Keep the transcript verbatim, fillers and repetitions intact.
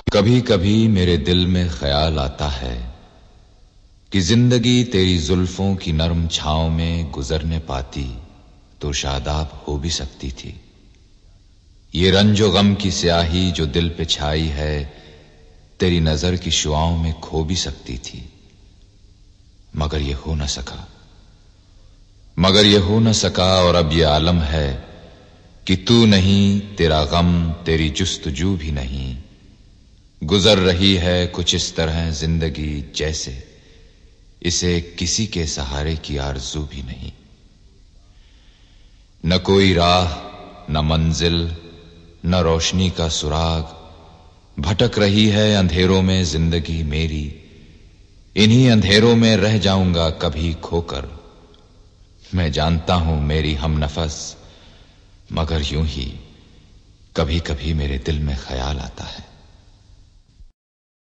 کبھی کبھی میرے دل میں خیال آتا ہے کہ زندگی تیری زلفوں کی نرم چھاؤں میں گزرنے پاتی تو شاداب ہو بھی سکتی تھی۔ یہ رنج و غم کی سیاہی جو دل پہ چھائی ہے تیری نظر کی شعاؤں میں کھو بھی سکتی تھی، مگر یہ ہو نہ سکا مگر یہ ہو نہ سکا اور اب یہ عالم ہے کہ تو نہیں، تیرا غم، تیری جستجو بھی نہیں۔ گزر رہی ہے کچھ اس طرح زندگی جیسے اسے کسی کے سہارے کی آرزو بھی نہیں۔ نہ کوئی راہ، نہ منزل، نہ روشنی کا سراغ، بھٹک رہی ہے اندھیروں میں زندگی میری۔ انہی اندھیروں میں رہ جاؤں گا کبھی کھو کر۔ میں جانتا ہوں میری ہم نفس، مگر یوں ہی کبھی کبھی میرے دل میں خیال آتا ہے۔